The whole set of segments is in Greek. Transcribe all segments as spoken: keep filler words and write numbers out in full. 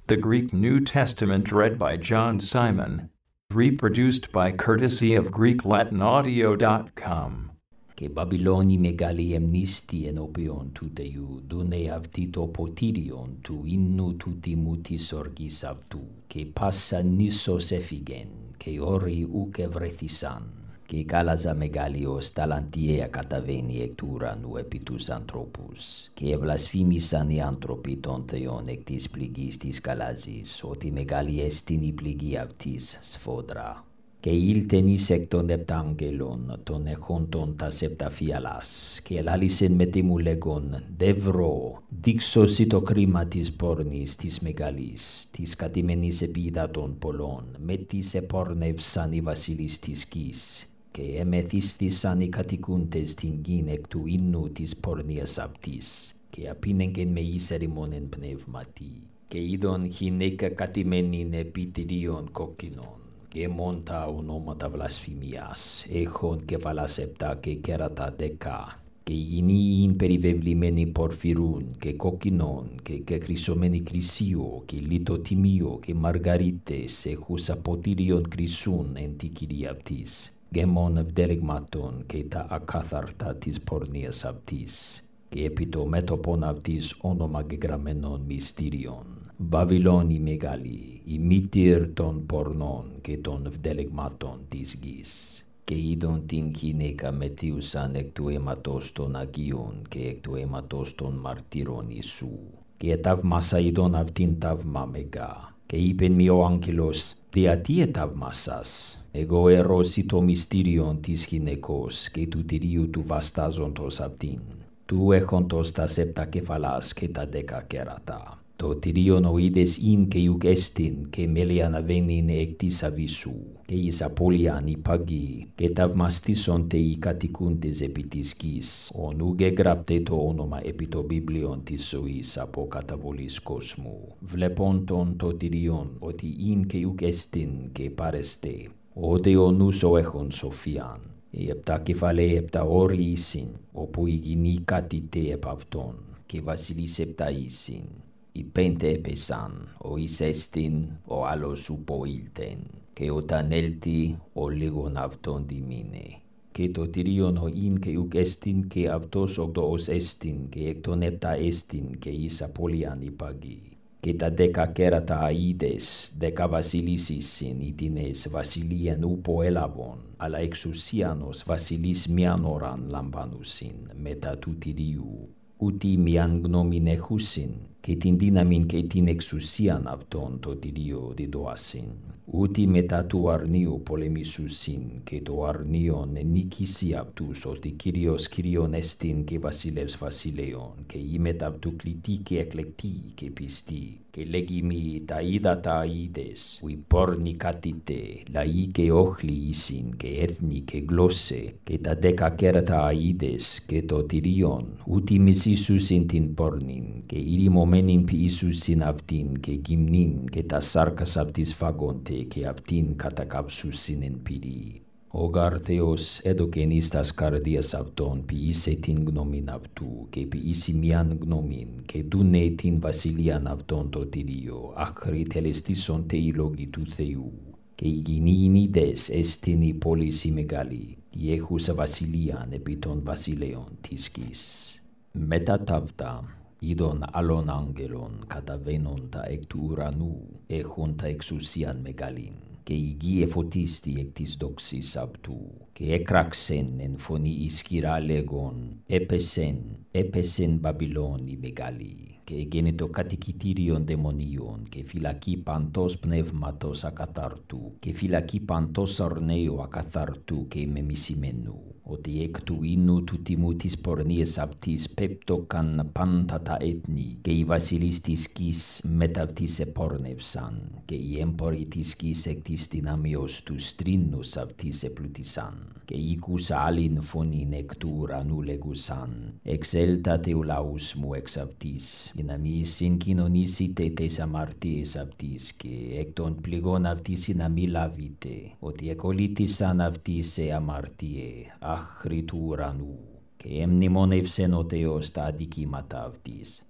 The Greek New Testament read by John Simon. Reproduced by courtesy of Greek Latin Audio dot com. Και Βαβυλώνη μεγάλη εμνίστη ενώπιον του Θεού, δούνε αυτή το ποτήριον του ίνου του τιμού της οργής αυτού, και πάσα νήσος έφυγεν, και όροι ουκ ευρέθησαν, και κάλαζα μεγάλη ως ταλαντιαία καταβαίνει εκ του ουρανού επί τους ανθρώπους, και ευλασφήμισαν οι άνθρωποι των Θεών εκ της πληγής της καλάζης, ότι μεγάλη εστιν η πληγή αυτής σφόδρα. Και ήλθεν εις εκ των επτά αγγέλων, των εχόντων τας επτά φιαλάς, και ελάλησεν με τι μου λέγον, δευρώ, δείξωσι το κρίμα της πόρνης της μεγαλής, της κατημένης επί υδάτων πολλών, με τις επόρνευσαν οι βασιλείς της γης, και εμεθύστησαν οι κατοικούντες την γην εκ του ίνου της πορνείας αυτής, και απίνεγγεν με εις ερημόνεν πνεύματι, και είδον γυναίκα κατημένην επί τυρίων κόκκινων, και μόντα ονόματα βλασφημίας, έχων κεφαλάς επτά και κέρατα δέκα, και γυνίην περιβεβλημένοι πορφυρούν και κοκκινών, και κεκρυσωμένοι κρυσίο, και λιτοτιμίο, και μαργαρίτες, έχους αποτήριον κρυσούν εν τη κυρία αυτής, γεμών ευδέρεγματων και τα ακάθαρτα της πορνείας αυτής, και επί το μέτωπον αυτής όνομα γεγραμμένων μυστήριων. Βαβυλώνη μεγάλη, η μήτηρ των πορνών και των ευδέλεγματων της γης. Και είδον την γυναίκα μετίουσαν εκ του αίματος των Αγίων και εκ του αίματος των μαρτύρων Ιησού. Και εταυμάσα είδον αυτήν ταύμα μεγά. Και είπεν μη ο άγγελος, διατί εταυμάσας. Εγώ ερώσει το μυστήριον της γυναικός και του τυρίου του βαστάζοντος αυτήν. Του έχοντος τας επτά κεφαλάς και τα δέκα κέρατα. Το τυρίον ο είδες ειν και ιουκ έστιν, και μέλη αναβαίνειν εκ της αβύσσου, και εις απώλειαν οι παγοί, και ταυμαστήσονται οι κατοικούντες επί της γης, ον ουκ εγγράπτε το όνομα επί το βιβλίον της ζωής από καταβολής κόσμου. Βλέπον τον το τυρίον, ότι ειν και ιουκ έστιν και πάρεστε, ότε ο νους ο έχων σοφίαν. Οι επτά κεφαλαί επτά όροι ήσιν, όπου η γυνή κάτειται επ' αυτόν, και βασιλείς επτά ήσιν. Οι πέντε έπεσαν, ο εις έστιν, ο άλλος ουπο ήλθεν, και όταν έλθει, ο λίγον αυτόν διμήνε. Και το τυρίον ο ειν και ουκ έστιν, και αυτός ογδοός έστιν, και εκ των επτά έστιν, και εις απώλειαν οι παγοί. Και τα δέκα κέρατα αίδες, δέκα βασιλείς ήσιν, ητινές βασιλείαν ούπο έλαβον, αλλά εξουσίαν ως βασιλείς μιαν ώραν λαμβάνουσιν, μετά του τυρίου. Ούτι μιαν γνώμην έχουσιν, και την δύναμην και την εξουσίαν αυτόν το τυρίο διδοάσιν. Ούτι μετά του αρνίου πολεμήσουσιν, και το αρνίον νίκησι αυτούς, ότι Κύριος Κύριον εστιν και βασιλεύς βασιλέων, και η μετά αυτού κλητή και εκλεκτή και πιστή. Και λέγει μη τα ύδατα αίδες, ουι πόρνη κάτειτε, λαοί και όχλοι ήσιν, και έθνη και γλώσσε, και τα δέκα κέρατα αίδες, και το τυρίον, ούτι μισήσουσιν την πόρνην, και ηρημωμένην ποιήσουσιν αυτήν, και γυμνήν, και τα σάρκας αυτής φάγονται, και αυτήν κατακάψουσιν εν πυρί. Ο γάρ Θεός έδωκεν εις τας καρδίας αυτών ποιήσε την γνώμην αυτού, και ποιήσει μιαν γνώμην, και δούνε την βασιλείαν αυτών το τυρίο, άχρη τελεστήσονται οι λόγοι του Θεού. Και οι γυνήιν είδες εστιν η πόλης η μεγάλη, η έχουσα βασιλείαν επί των βασιλέων της γης. Μετά ταύτα, είδον άλλον άγγελον καταβαίνοντα εκ του ουρανού, έχοντα εξουσίαν μεγαλήν. Και η γη εφωτίστη εκ της δόξης αυτού, και έκραξεν εν φωνή ισχυρά λέγον, έπεσεν, έπεσεν Βαβυλώνη μεγάλη, και έγινε το κατοικητήριον δαιμονίων, και φυλακή παντός πνεύματος ακαθάρτου, και φυλακή παντός αρναίου ακαθάρτου και μεμισημένου, ότι εκ του ίνου του τιμού της πορνείας αυτής πέπτωκαν πάντα τα έθνη, και οι βασιλείς της γης μετ' αυτής επόρνευσαν, και οι έμποροι της γης εκ της δυνάμεως του στρίνους αυτής επλούτησαν. Και ήκουσα άλλην φωνήν εκ του ουρανού λέγουσαν, εξέλθατε ο λαούς μου εξ αυτής, για να μη συγκοινωνήσετε τες αμαρτίες αυτής, και εκ των πληγών αυτής να μη λάβετε, ότι εκολύτησαν αυτής σε αμαρτίε, άχρη του ουρανού. Και εμνημόνευσεν ο Θεός τα αδικήματα αυτής.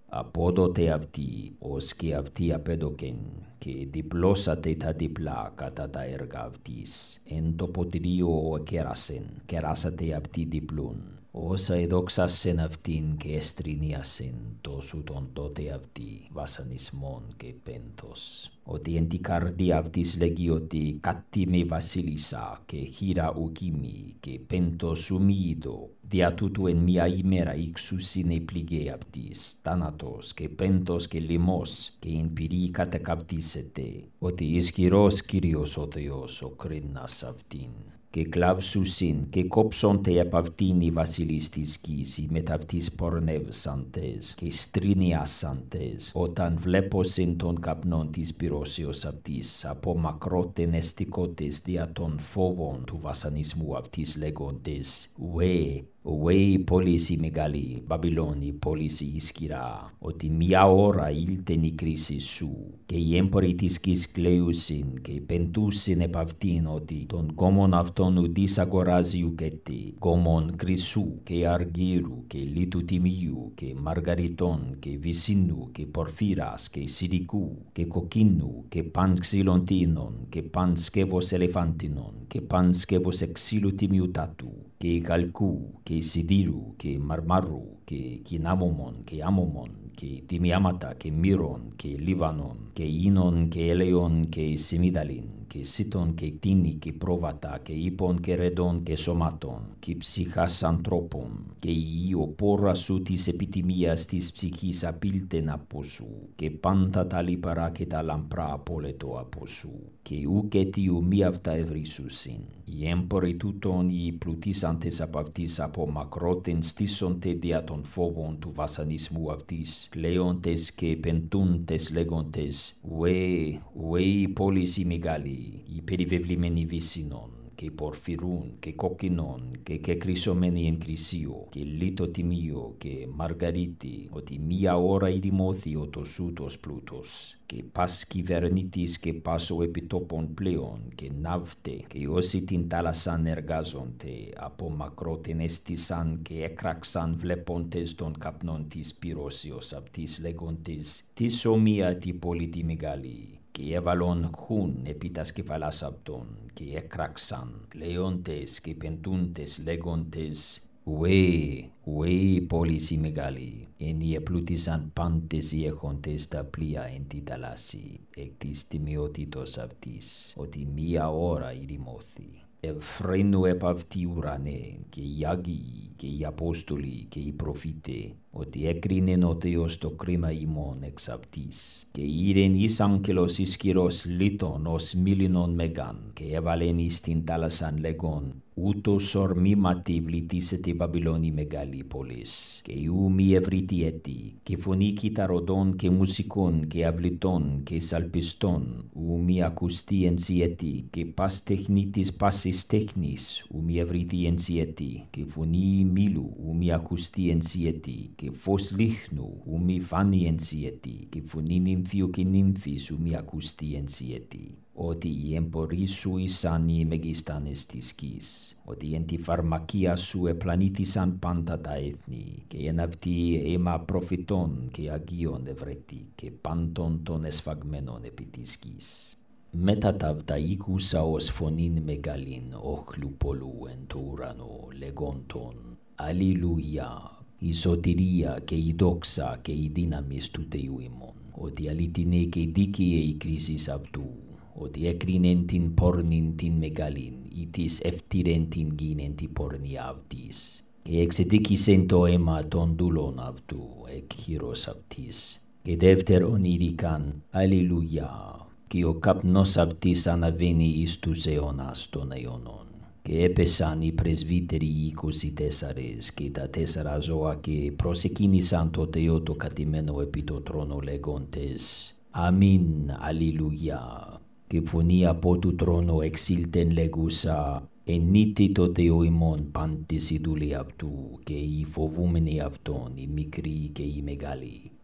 Apodo te avti, os ke avti apedoken, ke diplosa te ta dipla kata ta erga avtis, en topotirio o kerasen, kerasa te avti diplun. Osa edoxasen avtin ke estriniasen, to sutonto te avti, vasanismon ke pentos. Oti enticardi avtis legioti catti me vasilisa, ke hira ukimi, ke pentos umido, dia tutu en mia imera ixusine plige avtis, tanatos, ke pentos, ke limos, ke in piri catecaptisete, oti ischiros kyrios oteos okrinnas avtin. Ke clavsusin, ke copson te epavtini vasilistis kisi metavtis pornev santes, ke strinias santes, otan vleposin ton capnontis pirosios avtis, apo macroten esticotes diaton fovon tu vasanismu avtis legontes, ue, ue polisi megali, Babiloni polisi ischira, oti mia ora ilteni crisis su, ke iemporitis quis cleusin, ke pentusin epavtin oti, ton gomon avton udis agorasi uceti, gomon crisu, ke argiru, ke litutimiu, ke margariton, ke visinu, ke porfiras, ke sidicu, ke cocinu, ke panxilontinon, ke panskevos elefantinon, ke panskevos exilutimiutatu, ke calcu, ke sidiru, ke marmaru, ke kinamomon, ke amomon, ke timiamata, ke miron, ke livanon, ke inon, ke eleon, ke semidalin, ke siton, ke tini, ke provata, ke ipon, ke redon, ke somaton, ke psichas anthropon, ke io porra sutis epitimias tis psichis apilten aposu, ke pantatali paraketa lampra apoleto aposu, ke ucetiu miavta evrisusin, iempori tuton i plutis antes apavtis apo macroten stisonte diaton fovon tu vasanismu avtis, cleontes ke pentuntes legontes, ue, ue polisi megali, i perivevlimeni visinon, ke porfirun, ke kokinon, ke ke crisomeni en crisio, ke litotimio, ke margariti, oti mia ora idimothi otosutos plutos, ke pasci vernitis, ke paso epitopon pleon, ke navte, ke ositin talasan ergazonte, apo macroten estisan, ke ecraxan vlepontes ton capnontis pirosios aptis legontes, tis omia ti politi megali, ke evalon hun epitas ke falas apton, ke ecraxan, leontes, ke pentuntes legontes, ue, ue polisi megali, enie plutisan pantes iecontes da plia entitalasi, ectis timiotitos aptis, oti mia ora idimothi. Ev frenu epavti urane, ke iagi, ke i apostoli, ke i profite, oti ecrinen oteos to crima imon ex aptis, ke iren is angelos ischiros liton os milinon megan, ke evalenis tintalasan legon, utos or mimativ litisete Babiloni megalipolis, ke iu mi evriti eti, ke foniki tarodon, ke musikon, ke abliton, ke salpiston, u mi acusti ensieti, ke pas technitis passis technis, u mi evriti ensieti, ke foni milu, u mi acusti ensieti, ke fos lichnu, u mi fani ensieti, ke foni nymphiu ke nymphis, u mi acusti ensieti. Oti iemporis suis sani megistan estis quis, oti enti pharmacia sue planitisan pantata ethni, ke enavti ema profiton, ke agion evreti, ke panton ton esphagmenon epitis quis. Metatavta icus aos phonin megalin, ochlupolu entourano legonton, alleluia, isotiria, ke idoxa, ke idinamis tuteiuimon, oti alitine ke dicie crisis abtu, oti ecrinentin pornintin megalin, itis eftirentin ginenti porni avtis, ke exedicicento ema tondulon avtu, ec hiros avtis, ke defter onirican, alleluia, ke o capnos avtis anaveni istus eonas ton eonon, ke epesani presbiteri icus i Thesares, ke ta Thesaras oa ke prosecini santo teoto catimeno epito trono legontes, amin, alleluia, que fonia potu trono exilten legusa, en nitito teoimon pantis iduli aptu, que i fovumeni apton, i micri, que i megali.